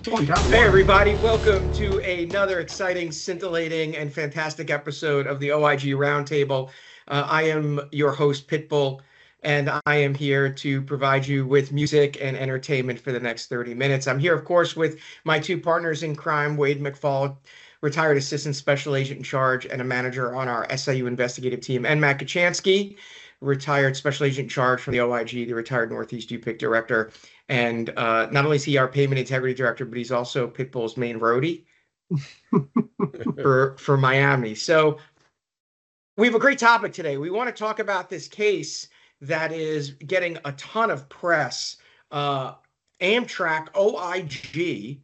Hey, everybody. Welcome to another exciting, scintillating, and fantastic episode of the OIG Roundtable. I am your host, Pitbull, and I am here to provide you with music and entertainment for the next 30 minutes. I'm here, of course, with my two partners in crime, Wade McFall, retired assistant special agent in charge and a manager on our SIU investigative team, and Matt Kachansky, retired special agent in charge from the OIG, the retired Northeast UPIC director. And not only is he our payment integrity director, but he's also Pitbull's main roadie for Miami. So we have a great topic today. We want to talk about this case that is getting a ton of press. Amtrak OIG,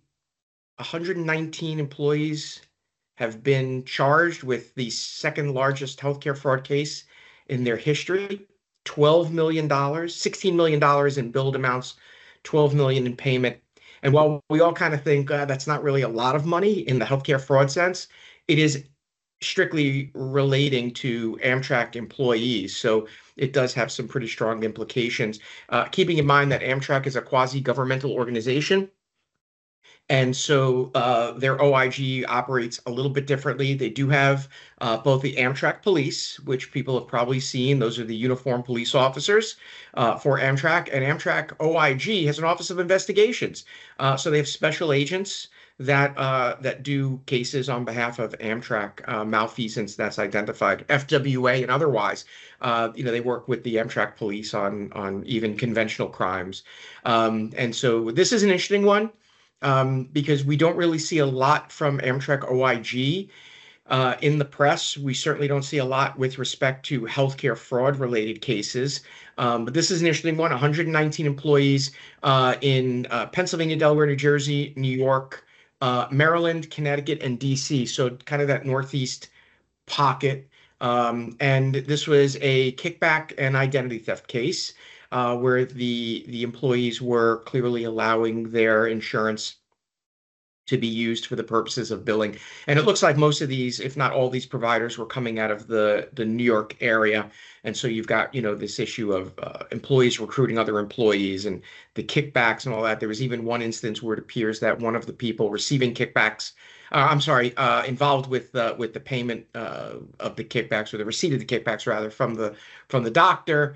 119 employees have been charged with the second largest healthcare fraud case in their history. $12 million, $16 million in billed amounts, 12 million in payment. And while we all kind of think that's not really a lot of money in the healthcare fraud sense, it is strictly relating to Amtrak employees. So it does have some pretty strong implications. Keeping in mind that Amtrak is a quasi-governmental organization. And so their OIG operates a little bit differently. They do have both the Amtrak police, which people have probably seen. Those are the uniformed police officers for Amtrak. And Amtrak OIG has an Office of Investigations. So they have special agents that do cases on behalf of Amtrak malfeasance that's identified, FWA and otherwise. They work with the Amtrak police on even conventional crimes. And so this is an interesting one. Because we don't really see a lot from Amtrak OIG in the press. We certainly don't see a lot with respect to healthcare fraud related cases. But this is an interesting one. 119 employees in Pennsylvania, Delaware, New Jersey, New York, Maryland, Connecticut, and DC. So kind of that Northeast pocket. And this was a kickback and identity theft case. Where the employees were clearly allowing their insurance to be used for the purposes of billing. And it looks like most of these, if not all these providers, were coming out of the New York area. And so you've got, this issue of employees recruiting other employees and the kickbacks and all that. There was even one instance where it appears that one of the people receiving kickbacks, involved with the payment of the kickbacks, or the receipt of the kickbacks rather, from the doctor.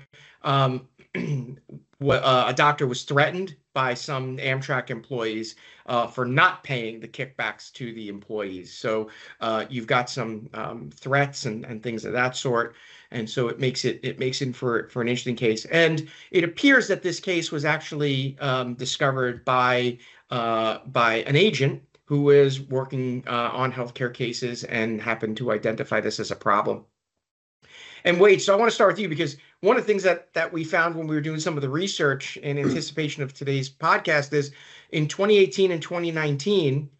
A doctor was threatened by some Amtrak employees for not paying the kickbacks to the employees. So you've got some threats and things of that sort. And so it makes it for an interesting case. And it appears that this case was actually discovered by an agent who was working on healthcare cases and happened to identify this as a problem. And Wade, so I want to start with you, because one of the things that we found when we were doing some of the research in anticipation of today's podcast is in 2018 and 2019,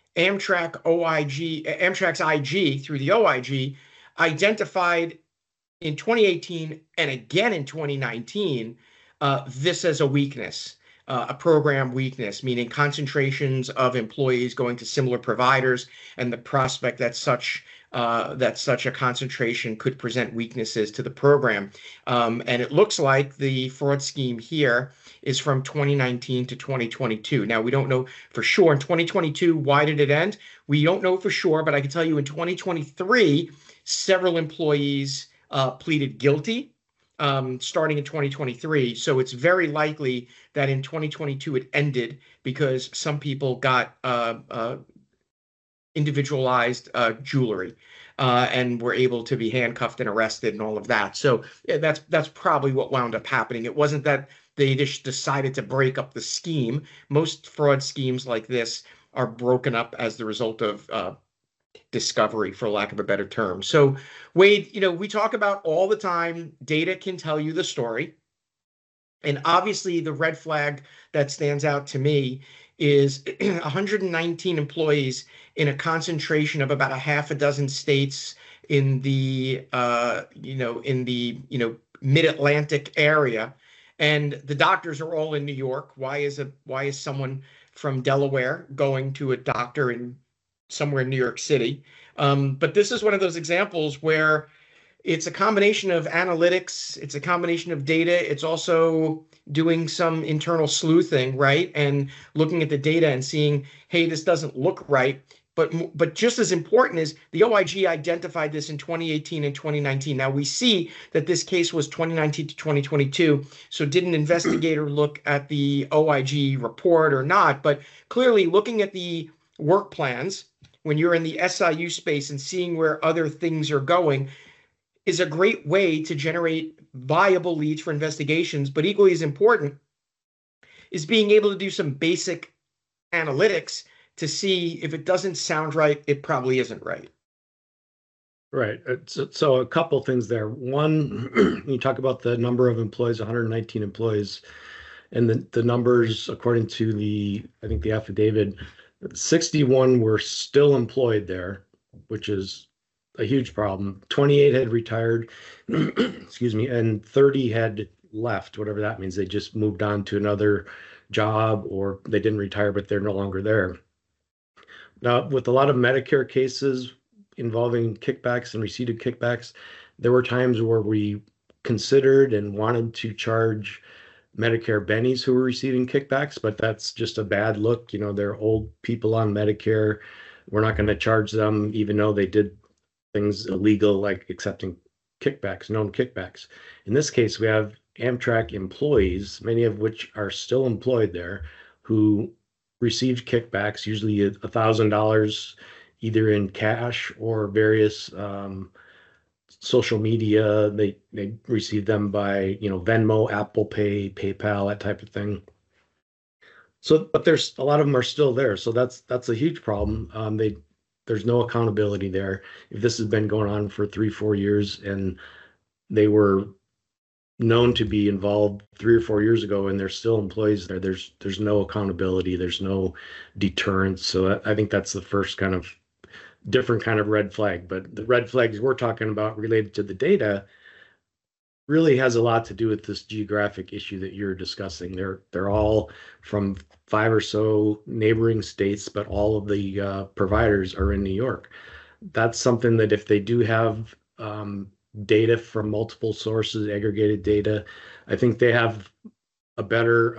Amtrak's IG through the OIG identified in 2018 and again in 2019 this as a weakness. A program weakness, meaning concentrations of employees going to similar providers, and the prospect that such a concentration could present weaknesses to the program. And it looks like the fraud scheme here is from 2019 to 2022. Now, we don't know for sure. In 2022, why did it end? We don't know for sure, but I can tell you in 2023, several employees pleaded guilty. Starting in 2023. So it's very likely that in 2022 it ended because some people got individualized jewelry and were able to be handcuffed and arrested and all of that. So yeah, that's probably what wound up happening. It wasn't that they just decided to break up the scheme. Most fraud schemes like this are broken up as the result of discovery, for lack of a better term. So Wade, we talk about all the time, data can tell you the story. And obviously the red flag that stands out to me is 119 employees in a concentration of about a half a dozen states in the mid-Atlantic area. And the doctors are all in New York. Why is someone from Delaware going to a doctor in somewhere in New York City? But this is one of those examples where It's a combination of analytics, it's a combination of data, it's also doing some internal sleuthing, right? And looking at the data and seeing, hey, this doesn't look right. But just as important is the OIG identified this in 2018 and 2019. Now we see that this case was 2019 to 2022. So did an investigator look at the OIG report or not? But clearly looking at the work plans when you're in the SIU space and seeing where other things are going is a great way to generate viable leads for investigations. But equally as important is being able to do some basic analytics to see if it doesn't sound right, it probably isn't right. Right. So a couple things there. One, you talk about the number of employees, 119 employees, and the numbers, according to I think the affidavit, 61 were still employed there, which is a huge problem. 28 had retired, excuse me, and 30 had left, whatever that means. They just moved on to another job, or they didn't retire, but they're no longer there. Now, with a lot of Medicare cases involving kickbacks and receipt of kickbacks, there were times where we considered and wanted to charge Medicare bennies who were receiving kickbacks, but that's just a bad look. You know, they're old people on Medicare. We're not going to charge them, even though they did things illegal like accepting kickbacks, known kickbacks. In this case, we have Amtrak employees, many of which are still employed there, who received kickbacks, usually $1,000, either in cash or various social media. They receive them by Venmo, Apple Pay, PayPal, that type of thing. So, but there's a lot of them are still there. So that's a huge problem. There's no accountability there. If this has been going on for 3-4 years and they were known to be involved 3 or 4 years ago and they're still employees there, there's no accountability, there's no deterrence. So I think that's the first kind of different kind of red flag. But the red flags we're talking about related to the data really has a lot to do with this geographic issue that you're discussing. They're all from 5 or so neighboring states, but all of the providers are in New York. That's something that if they do have data from multiple sources, aggregated data, I think they have a better,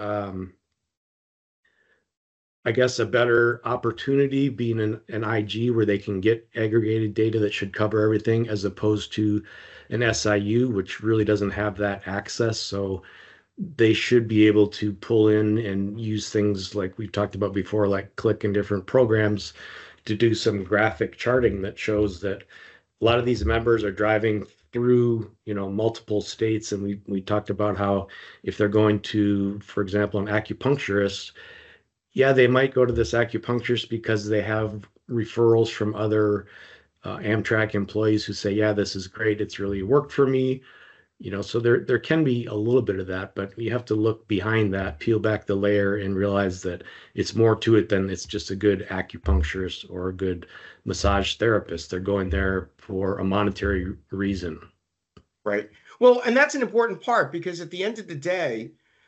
I guess, a better opportunity being an IG where they can get aggregated data that should cover everything, as opposed to an SIU, which really doesn't have that access. So they should be able to pull in and use things like we've talked about before, like Qlik and different programs, to do some graphic charting that shows that a lot of these members are driving through multiple states. And we talked about how if they're going to, for example, an acupuncturist, yeah, they might go to this acupuncturist because they have referrals from other Amtrak employees who say, yeah, this is great, it's really worked for me. So there can be a little bit of that, but you have to look behind that, peel back the layer, and realize that it's more to it than it's just a good acupuncturist or a good massage therapist. They're going there for a monetary reason. Right. Well, and that's an important part, because at the end of the day,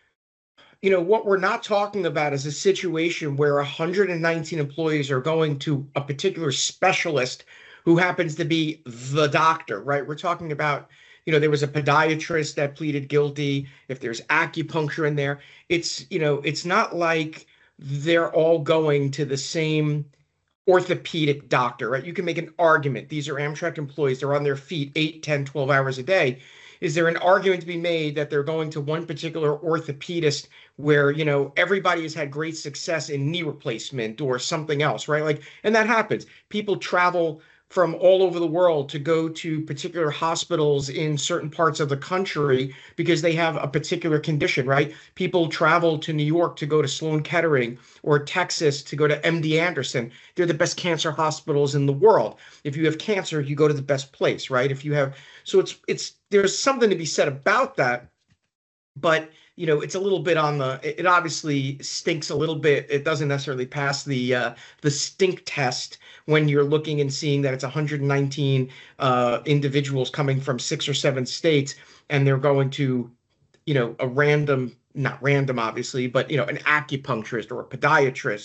what we're not talking about is a situation where 119 employees are going to a particular specialist who happens to be the doctor, right? We're talking about, there was a podiatrist that pleaded guilty. If there's acupuncture in there, it's not like they're all going to the same orthopedic doctor, right? You can make an argument. These are Amtrak employees. They're on their feet 8, 10, 12 hours a day. Is there an argument to be made that they're going to one particular orthopedist where, everybody has had great success in knee replacement or something else, right? Like, and that happens. People travel from all over the world to go to particular hospitals in certain parts of the country because they have a particular condition, right? People travel to New York to go to Sloan Kettering, or Texas to go to MD Anderson. They're the best cancer hospitals in the world. If you have cancer, you go to the best place, right? So there's something to be said about that, but it's a little bit it obviously stinks a little bit. It doesn't necessarily pass the stink test when you're looking and seeing that it's 119 individuals coming from 6 or 7 states, and they're going to, a random, not random, obviously, but, an acupuncturist or a podiatrist.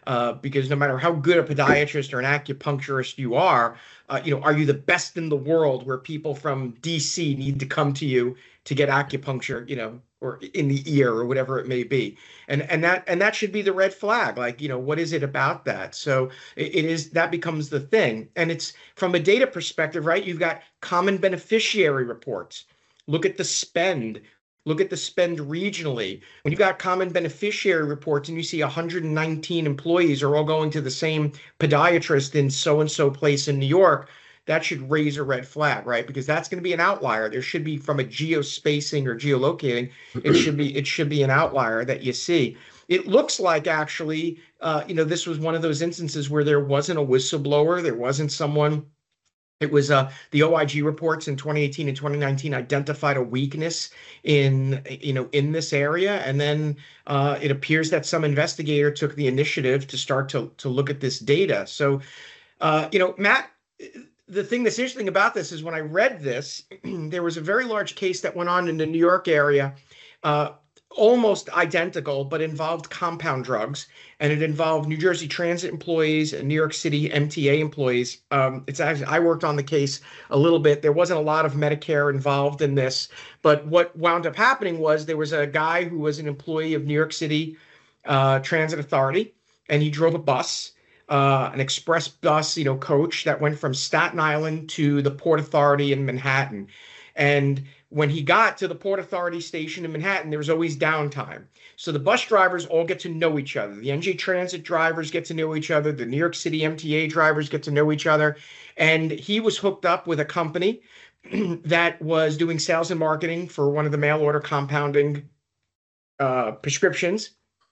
because no matter how good a podiatrist or an acupuncturist you are, are you the best in the world where people from DC need to come to you to get acupuncture, or in the ear or whatever it may be. And that should be the red flag. Like, what is it about that? So it is, that becomes the thing. And it's from a data perspective, right? You've got common beneficiary reports. Look at the spend. Look at the spend regionally. When you got common beneficiary reports and you see 119 employees are all going to the same podiatrist in so-and-so place in New York, that should raise a red flag, right? Because that's going to be an outlier. There should be, from a geospacing or geolocating, it should be an outlier that you see. It looks like actually, this was one of those instances where there wasn't a whistleblower, there wasn't someone. It was the OIG reports in 2018 and 2019 identified a weakness in this area, and then it appears that some investigator took the initiative to start to look at this data. So, Matt, the thing that's interesting about this is when I read this, there was a very large case that went on in the New York area, almost identical, but involved compound drugs, and it involved New Jersey Transit employees and New York City MTA employees. It's actually, I worked on the case a little bit. There wasn't a lot of Medicare involved in this, but what wound up happening was there was a guy who was an employee of New York City Transit Authority, and he drove a bus, an express bus, coach that went from Staten Island to the Port Authority in Manhattan. And when he got to the Port Authority station in Manhattan, there was always downtime. So the bus drivers all get to know each other. The NJ Transit drivers get to know each other. The New York City MTA drivers get to know each other. And he was hooked up with a company that was doing sales and marketing for one of the mail order compounding prescriptions.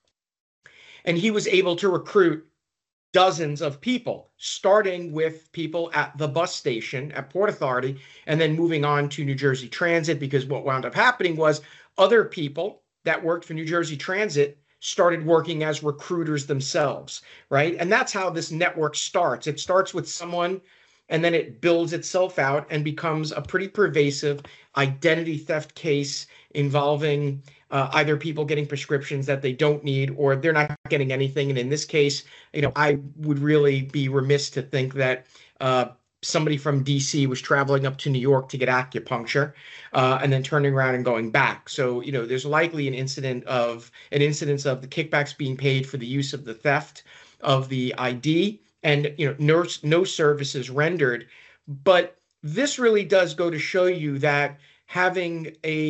And he was able to recruit dozens of people, starting with people at the bus station at Port Authority, and then moving on to New Jersey Transit, because what wound up happening was other people that worked for New Jersey Transit started working as recruiters themselves, right? And that's how this network starts. It starts with someone, and then it builds itself out and becomes a pretty pervasive identity theft case involving either people getting prescriptions that they don't need, or they're not getting anything. And in this case, I would really be remiss to think that somebody from DC was traveling up to New York to get acupuncture and then turning around and going back. So, there's likely an incidence of the kickbacks being paid for the use of the theft of the ID, and no services rendered. But this really does go to show you that having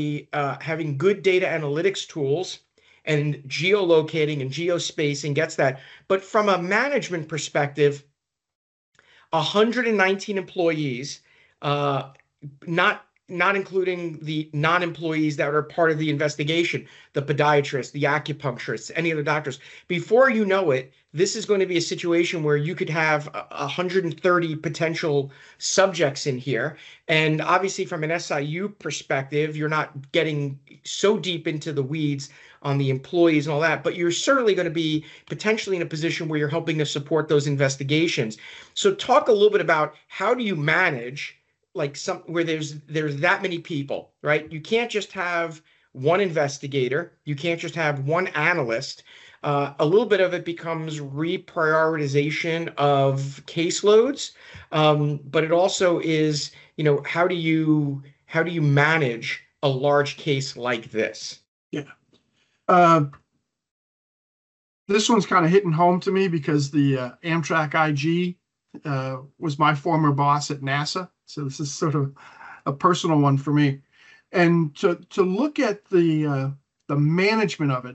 good data analytics tools and geolocating and geospacing gets that. But from a management perspective, 119 employees, not including the non-employees that are part of the investigation, the podiatrists, the acupuncturists, any of the doctors. Before you know it, this is going to be a situation where you could have 130 potential subjects in here. And obviously from an SIU perspective, you're not getting so deep into the weeds on the employees and all that, but you're certainly going to be potentially in a position where you're helping to support those investigations. So talk a little bit about how do you manage where there's that many people, right? You can't just have one investigator. You can't just have one analyst. A little bit of it becomes reprioritization of caseloads, but it also is, how do you manage a large case like this? Yeah. This one's kind of hitting home to me because the Amtrak IG was my former boss at NASA. So this is sort of a personal one for me. And to look at the management of it,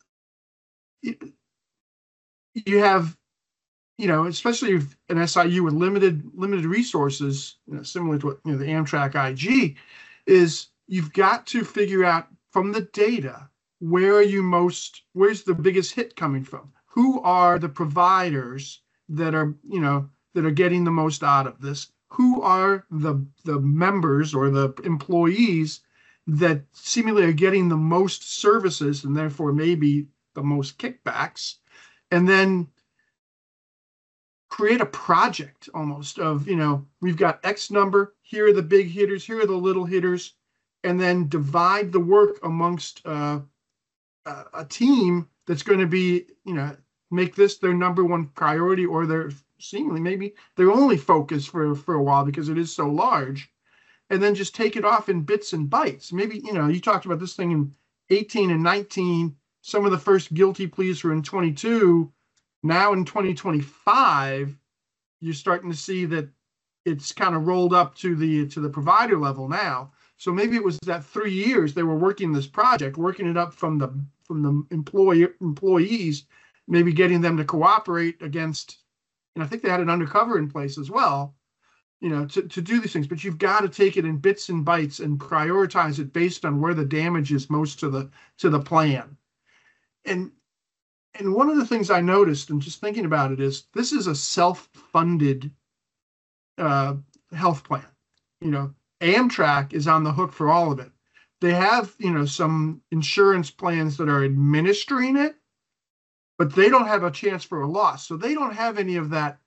you have, especially if an SIU with limited resources, similar to what the Amtrak IG is, you've got to figure out from the data where's the biggest hit coming from? Who are the providers that are getting the most out of this? Who are the members or the employees that seemingly are getting the most services and therefore maybe the most kickbacks? And then create a project almost of, we've got X number, here are the big hitters, here are the little hitters, and then divide the work amongst a team that's going to be, make this their number one priority, or their seemingly maybe their only focus for a while because it is so large, and then just take it off in bits and bytes. Maybe, you talked about this thing in 18 and 19. Some of the first guilty pleas were in 22. Now in 2025, you're starting to see that it's kind of rolled up to the provider level now. So maybe it was that 3 years they were working this project, working it up from the employees, maybe getting them to cooperate against, and I think they had an undercover in place as well, to do these things. But you've got to take it in bits and bytes and prioritize it based on where the damage is most to the plan. And one of the things I noticed, and just thinking about it, is this is a self-funded health plan. Amtrak is on the hook for all of it. They have, some insurance plans that are administering it, but they don't have a chance for a loss. So they don't have any of that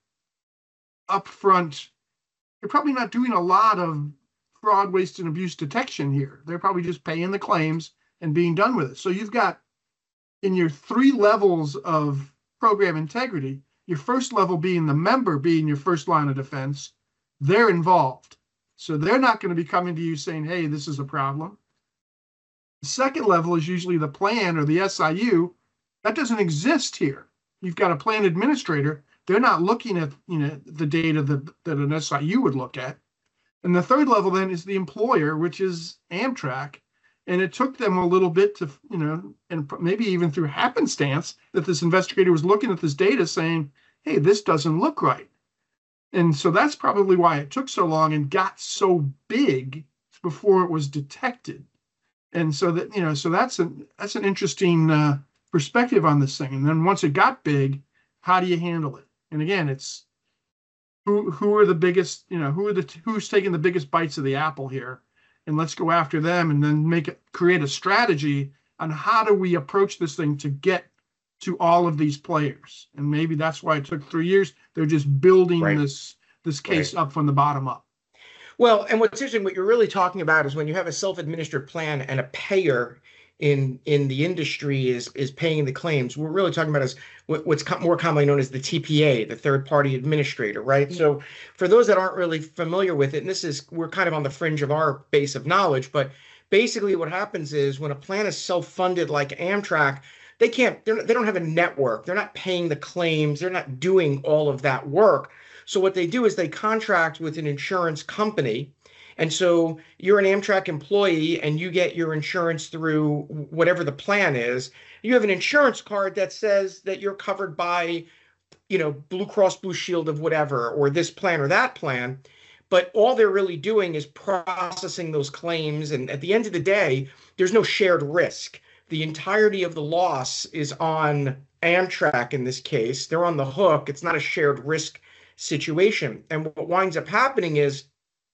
upfront. They're probably not doing a lot of fraud, waste, and abuse detection here. They're probably just paying the claims and being done with it. So you've got, in your 3 levels of program integrity, your first level being the member being your first line of defense, they're involved. So they're not going to be coming to you saying, hey, this is a problem. The second level is usually the plan or the SIU. That doesn't exist here. You've got a plan administrator. They're not looking at the data that an SIU would look at. And the third level then is the employer, which is Amtrak. And it took them a little bit to, and maybe even through happenstance, that this investigator was looking at this data saying, hey, this doesn't look right. And so that's probably why it took so long and got so big before it was detected. And so that, so that's an interesting perspective on this thing. And then once it got big, how do you handle it? And again, it's who are the biggest, who's taking the biggest bites of the apple here, and let's go after them, and then create a strategy on how do we approach this thing to get to all of these players. And maybe that's why it took 3 years. They're just building this case up from the bottom up. Well, and what's interesting, what you're really talking about is when you have a self-administered plan and a payer in the industry is paying the claims. We're really talking about is what's more commonly known as the TPA, the third-party administrator, right? Mm-hmm. So for those that aren't really familiar with it, and we're kind of on the fringe of our base of knowledge, but basically what happens is when a plan is self-funded like Amtrak, they don't have a network. They're not paying the claims. They're not doing all of that work. So what they do is they contract with an insurance company. And so you're an Amtrak employee and you get your insurance through whatever the plan is. You have an insurance card that says that you're covered by, Blue Cross Blue Shield of whatever, or this plan or that plan. But all they're really doing is processing those claims. And at the end of the day, there's no shared risk. The entirety of the loss is on Amtrak in this case. They're on the hook. It's not a shared risk situation. And what winds up happening is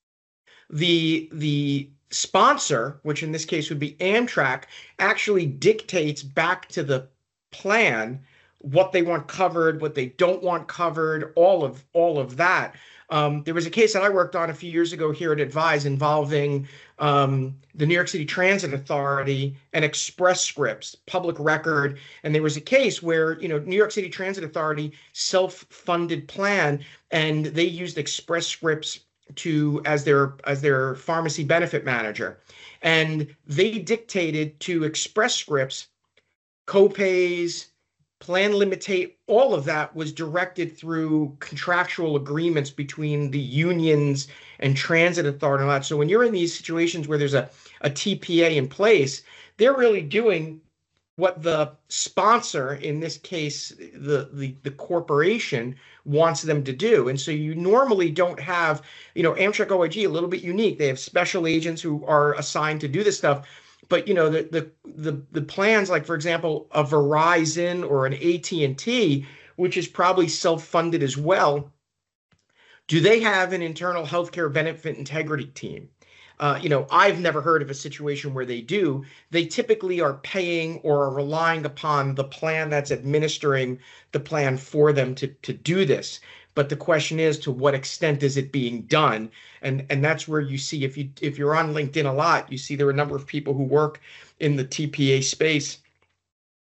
the sponsor, which in this case would be Amtrak, actually dictates back to the plan what they want covered, what they don't want covered, all of that. There was a case that I worked on a few years ago here at Advise involving the New York City Transit Authority and Express Scripts, public record. And there was a case where, New York City Transit Authority self-funded plan, and they used Express Scripts as their pharmacy benefit manager. And they dictated to Express Scripts copays, plan limitate, all of that was directed through contractual agreements between the unions and transit authority and all that. So when you're in these situations where there's a TPA in place, they're really doing what the sponsor, in this case, the corporation, wants them to do. And so you normally don't have, Amtrak OIG, a little bit unique. They have special agents who are assigned to do this stuff. But the plans, like for example, a Verizon or an AT&T, which is probably self-funded as well, do they have an internal healthcare benefit integrity team? I've never heard of a situation where they do. They typically are paying or are relying upon the plan that's administering the plan for them to do this. But the question is, to what extent is it being done? And that's where you see, if you're on LinkedIn a lot, you see there are a number of people who work in the TPA space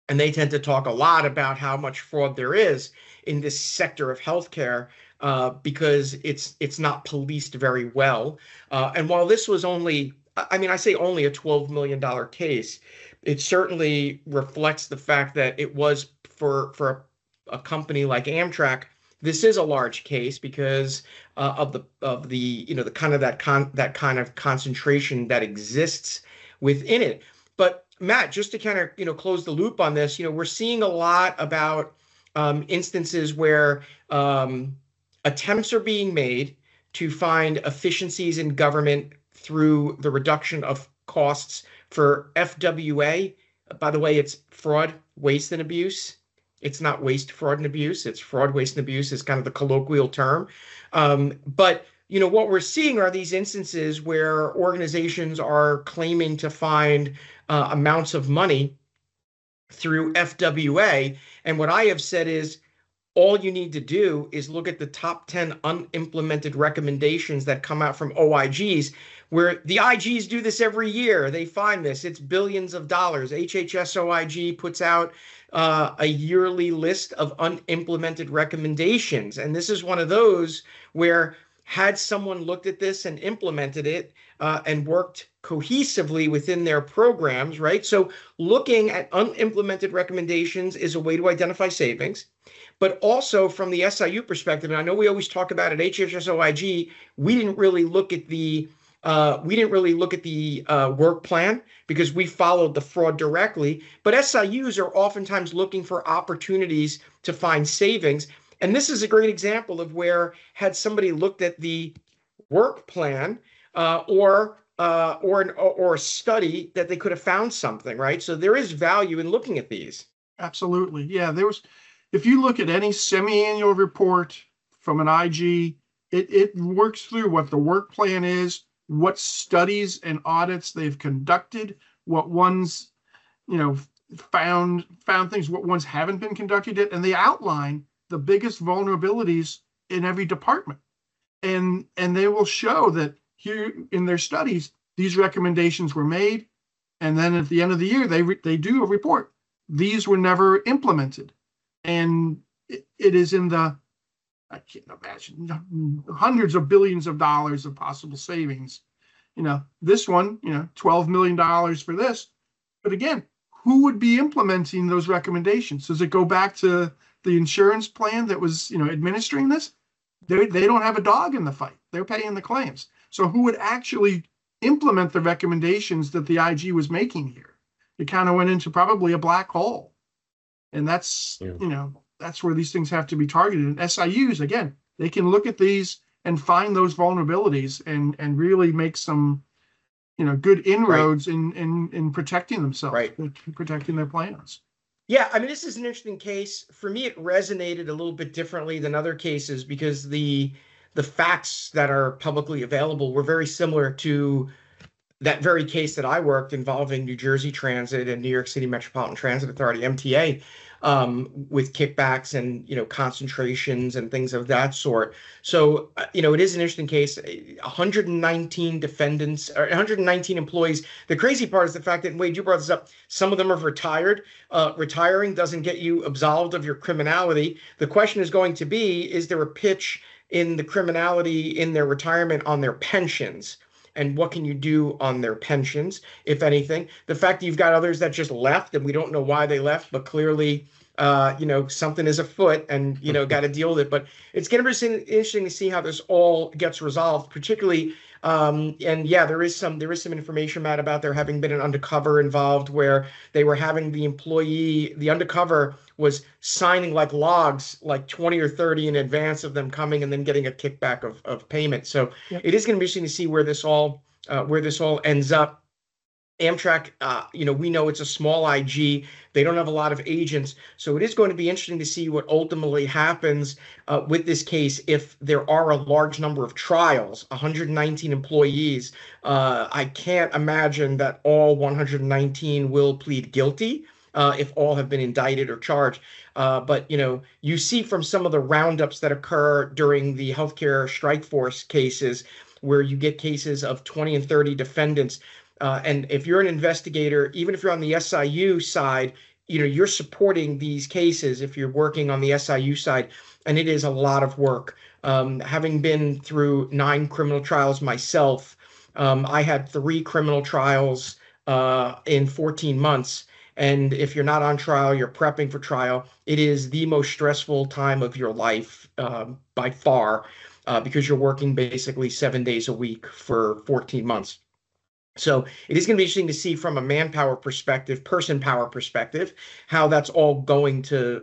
and they tend to talk a lot about how much fraud there is in this sector of healthcare because it's not policed very well. And while this was only, I mean, I say only a $12 million case, it certainly reflects the fact that it was for a company like Amtrak. This is a large case because of the the kind of that kind of concentration that exists within it. But Matt, just to kind of close the loop on this, we're seeing a lot about instances where attempts are being made to find efficiencies in government through the reduction of costs for FWA. By the way, it's fraud, waste, and abuse. It's not waste, fraud, and abuse. It's fraud, waste, and abuse is kind of the colloquial term. But what we're seeing are these instances where organizations are claiming to find amounts of money through FWA. And what I have said is all you need to do is look at the top 10 unimplemented recommendations that come out from OIGs, where the IGs do this every year. They find this. It's billions of dollars. HHS OIG puts out a yearly list of unimplemented recommendations. And this is one of those where had someone looked at this and implemented it and worked cohesively within their programs, right? So looking at unimplemented recommendations is a way to identify savings. But also from the SIU perspective, and I know we always talk about at HHS OIG, we didn't really look at the work plan because we followed the fraud directly. But SIUs are oftentimes looking for opportunities to find savings. And this is a great example of where had somebody looked at the work plan or a study that they could have found something, right? So there is value in looking at these. Absolutely. Yeah, if you look at any semi-annual report from an IG, it works through what the work plan is, what studies and audits they've conducted, what ones, found things, what ones haven't been conducted yet, and they outline the biggest vulnerabilities in every department. And they will show that here in their studies, these recommendations were made. And then at the end of the year, they do a report. These were never implemented. And it is in the, I can't imagine, hundreds of billions of dollars of possible savings. This one, $12 million for this. But again, who would be implementing those recommendations? Does it go back to the insurance plan that was, administering this? They don't have a dog in the fight. They're paying the claims. So who would actually implement the recommendations that the IG was making here? It kind of went into probably a black hole. And that's, that's where these things have to be targeted. And SIUs, again, they can look at these and find those vulnerabilities and really make some, good inroads in protecting themselves, right, protecting their plans. Yeah, I mean, this is an interesting case. For me, it resonated a little bit differently than other cases because the facts that are publicly available were very similar to that very case that I worked involving New Jersey Transit and New York City Metropolitan Transit Authority, MTA, with kickbacks and, concentrations and things of that sort. So, it is an interesting case. 119 defendants, or 119 employees. The crazy part is the fact that, Wade, you brought this up, some of them have retired. Retiring doesn't get you absolved of your criminality. The question is going to be, is there a pitch in the criminality in their retirement on their pensions? And what can you do on their pensions, if anything? The fact that you've got others that just left and we don't know why they left, but clearly, something is afoot and, got to deal with it. But it's going to be interesting to see how this all gets resolved, particularly. And yeah, there is some information, Matt, about there having been an undercover involved where they were having the undercover was signing like logs, like 20 or 30 in advance of them coming and then getting a kickback of payment. So yep, it is going to be interesting to see where this all ends up. Amtrak, we know it's a small IG. They don't have a lot of agents. So it is going to be interesting to see what ultimately happens with this case if there are a large number of trials, 119 employees. I can't imagine that all 119 will plead guilty if all have been indicted or charged. But, you see from some of the roundups that occur during the healthcare strike force cases where you get cases of 20 and 30 defendants. And if you're an investigator, even if you're on the SIU side, you're supporting these cases if you're working on the SIU side, and it is a lot of work. Having been through 9 criminal trials myself, I had 3 criminal trials in 14 months. And if you're not on trial, you're prepping for trial. It is the most stressful time of your life by far, because you're working basically 7 days a week for 14 months. So it is going to be interesting to see from a manpower perspective, person power perspective, how that's all going to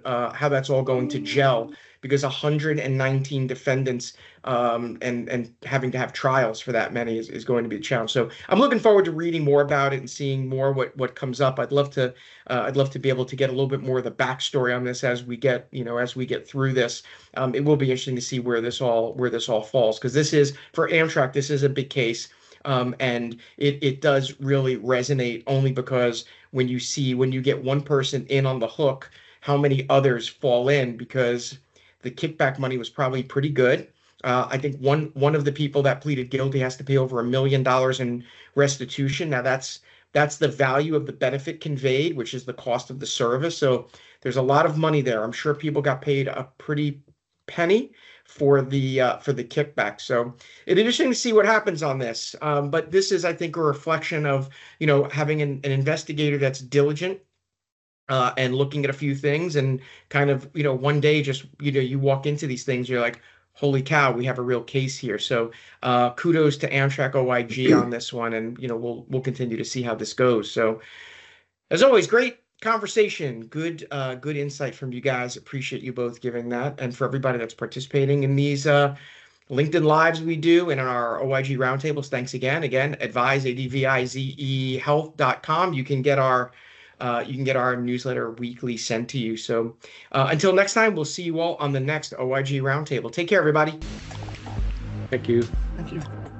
gel, because 119 defendants and having to have trials for that many is going to be a challenge. So I'm looking forward to reading more about it and seeing more what comes up. I'd love to be able to get a little bit more of the backstory on this as we get through this. It will be interesting to see where this all falls, because this is, for Amtrak, this is a big case. And it does really resonate, only because when you get one person in on the hook, how many others fall in, because the kickback money was probably pretty good. I think one of the people that pleaded guilty has to pay over $1 million in restitution. Now that's the value of the benefit conveyed, which is the cost of the service. So there's a lot of money there. I'm sure people got paid a pretty penny for the kickback. So it's interesting to see what happens on this. But this is, I think, a reflection of, having an investigator that's diligent and looking at a few things, and kind of, one day just, you walk into these things, you're like, holy cow, we have a real case here. So kudos to Amtrak OIG on this one. And, we'll continue to see how this goes. So as always, great conversation. Good insight from you guys. Appreciate you both giving that. And for everybody that's participating in these LinkedIn lives we do and in our OIG roundtables, thanks again. Advise, ADVIZE health.com. You can get our newsletter weekly sent to you. So until next time, we'll see you all on the next OIG roundtable. Take care, everybody. Thank you. Thank you.